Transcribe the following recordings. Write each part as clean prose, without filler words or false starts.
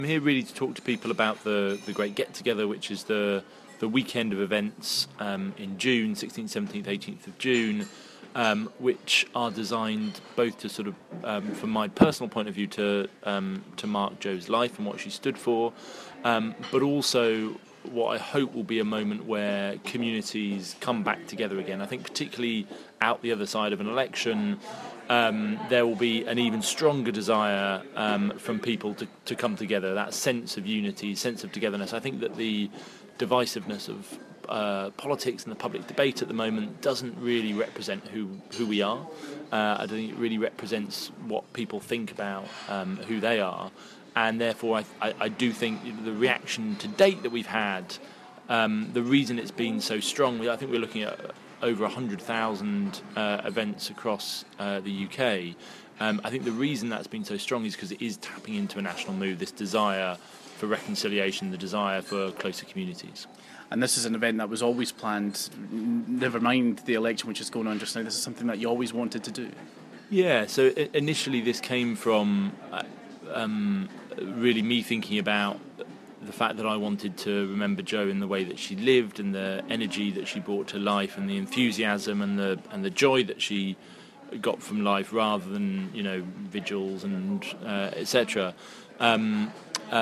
I'm here really to talk to people about the Great Get Together, which is the weekend of events in June, 16th, 17th, 18th of June, which are designed both to sort of, from my personal point of view, to mark Jo's life and what she stood for, but also what I hope will be a moment where communities come back together again. I think particularly out the other side of an election, there will be an even stronger desire from people to come together, that sense of unity, sense of togetherness. I think that the divisiveness of politics and the public debate at the moment doesn't really represent who we are. I don't think it really represents what people think about who they are. And therefore, I do think the reaction to date that we've had, the reason it's been so strong, I think we're looking at over 100,000 events across the UK. I think the reason that's been so strong is because it is tapping into a national mood, this desire for reconciliation, the desire for closer communities. And this is an event that was always planned, never mind the election which is going on just now. This is something that you always wanted to do. Yeah, so initially this came from really me thinking about the fact that I wanted to remember Jo in the way that she lived and the energy that she brought to life and the enthusiasm and the joy that she got from life, rather than vigils and etc. And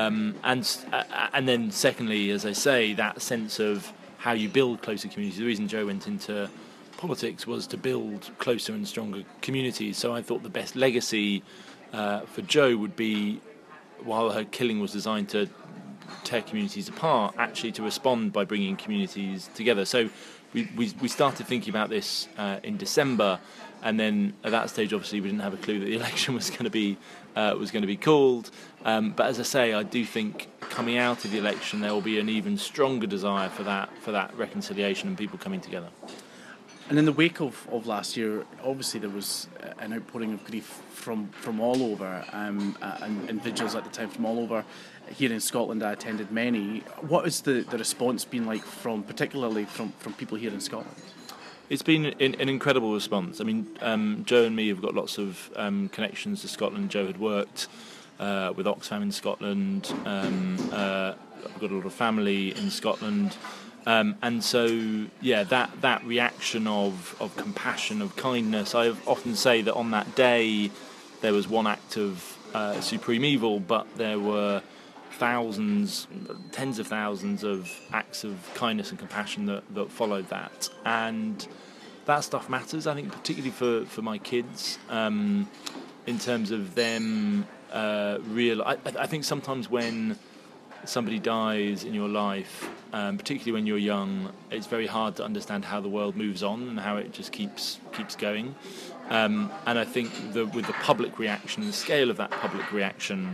then secondly, as I say, that sense of how you build closer communities. The reason Jo went into politics was to build closer and stronger communities. So I thought the best legacy for Jo would be, while her killing was designed to tear communities apart, actually to respond by bringing communities together. So we started thinking about this in December, and then at that stage, obviously, we didn't have a clue that the election was going to be called. But as I say, I do think coming out of the election, there will be an even stronger desire for that reconciliation and people coming together. And in the wake of last year, obviously there was an outpouring of grief from all over, and vigils at the time from all over. Here in Scotland, I attended many. What has the response been like, particularly from people here in Scotland? It's been an incredible response. I mean, Jo and me have got lots of connections to Scotland. Jo had worked with Oxfam in Scotland. I've got a lot of family in Scotland. And so, yeah, that reaction of compassion, of kindness. I often say that on that day there was one act of supreme evil, but there were thousands, tens of thousands of acts of kindness and compassion that followed that. And that stuff matters, I think, particularly for my kids, in terms of them I think sometimes when somebody dies in your life, particularly when you're young, it's very hard to understand how the world moves on and how it just keeps going. And I think with the public reaction, the scale of that public reaction,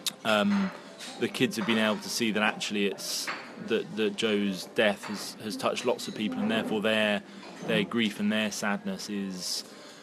the kids have been able to see that actually it's that Jo's death has touched lots of people, and therefore their grief and their sadness is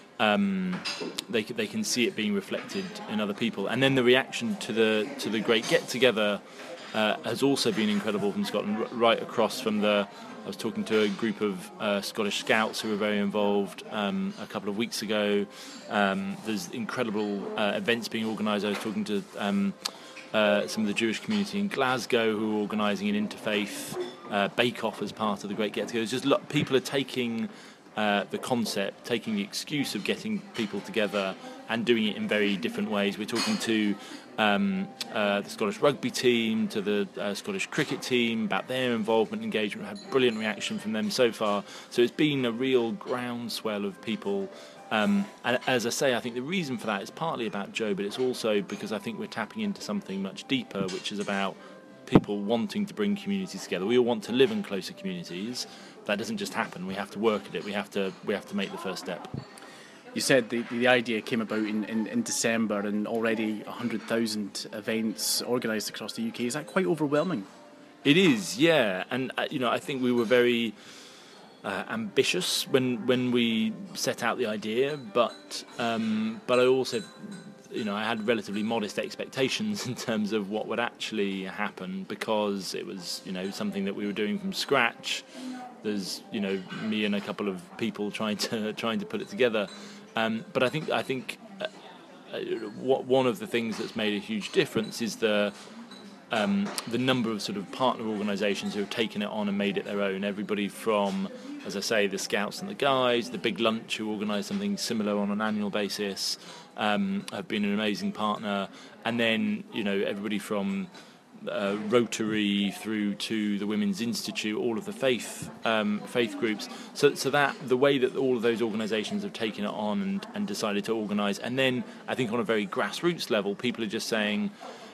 they can see it being reflected in other people. And then the reaction to the Great Get Together has also been incredible from Scotland, right across from I was talking to a group of Scottish Scouts who were very involved a couple of weeks ago. There's incredible events being organised. I was talking to some of the Jewish community in Glasgow who are organising an interfaith bake-off as part of the Great Get Together. It's just people are taking the concept, taking the excuse of getting people together and doing it in very different ways. We're talking to the Scottish rugby team, to the Scottish cricket team about their involvement and engagement. We've had brilliant reaction from them so far. So it's been a real groundswell of people. And as I say, I think the reason for that is partly about Jo, but it's also because I think we're tapping into something much deeper, which is about people wanting to bring communities together. We all want to live in closer communities. That doesn't just happen. We have to work at it. We have to make the first step. You said the idea came about in December, and already 100,000 events organised across the UK. Is that quite overwhelming? It is, yeah. And I think we were very ambitious when we set out the idea, but I also, I had relatively modest expectations in terms of what would actually happen, because it was something that we were doing from scratch. There's me and a couple of people trying to put it together, but I think one of the things that's made a huge difference is the the number of sort of partner organisations who have taken it on and made it their own. Everybody from, as I say, the Scouts and the Guides, the Big Lunch, who organise something similar on an annual basis, have been an amazing partner, and then everybody from Rotary through to the Women's Institute, all of the faith groups. So that the way that all of those organisations have taken it on and decided to organise, and then I think on a very grassroots level, people are just saying,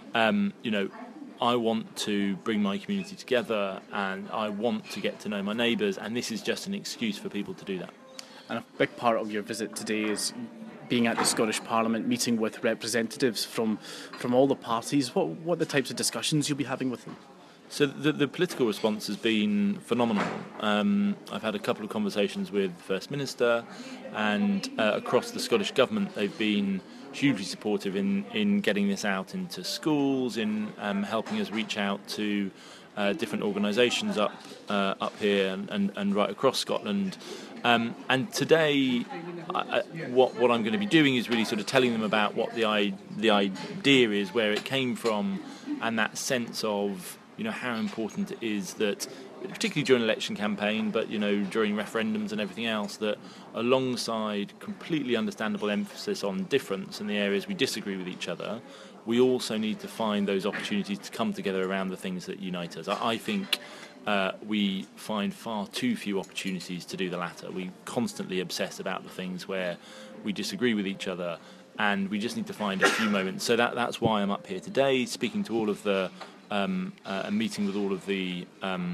I want to bring my community together, and I want to get to know my neighbours, and this is just an excuse for people to do that. And a big part of your visit today is being at the Scottish Parliament, meeting with representatives from all the parties. What are the types of discussions you'll be having with them? So the political response has been phenomenal. I've had a couple of conversations with the First Minister, and across the Scottish Government they've been hugely supportive in getting this out into schools, in helping us reach out to different organisations up here and right across Scotland. And today, what I'm going to be doing is really sort of telling them about what the idea is, where it came from, and that sense of how important it is that, particularly during an election campaign, but during referendums and everything else, that alongside completely understandable emphasis on difference in the areas we disagree with each other, we also need to find those opportunities to come together around the things that unite us. I think we find far too few opportunities to do the latter. We constantly obsess about the things where we disagree with each other, and we just need to find a few moments. So that's why I'm up here today, speaking to all of the meeting with all of the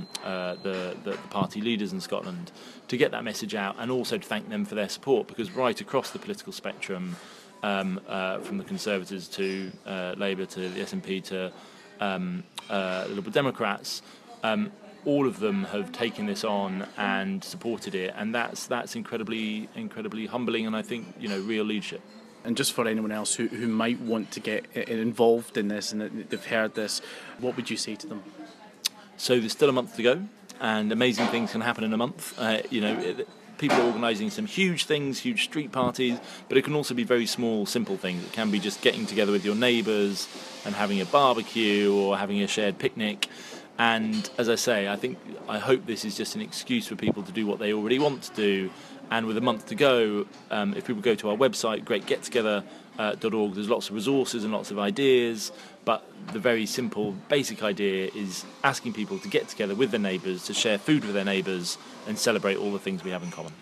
party leaders in Scotland to get that message out, and also to thank them for their support, because right across the political spectrum, from the Conservatives to Labour to the SNP to the Liberal Democrats, all of them have taken this on and supported it, and that's incredibly humbling, and I think real leadership. And just for anyone else who might want to get involved in this and they've heard this, what would you say to them? So there's still a month to go, and amazing things can happen in a month. People are organising some huge things, huge street parties, but it can also be very small, simple things. It can be just getting together with your neighbours and having a barbecue or having a shared picnic. And as I say, I hope this is just an excuse for people to do what they already want to do. And with a month to go, if people go to our website, greatgettogether.org, there's lots of resources and lots of ideas. But the very simple, basic idea is asking people to get together with their neighbours, to share food with their neighbours, and celebrate all the things we have in common.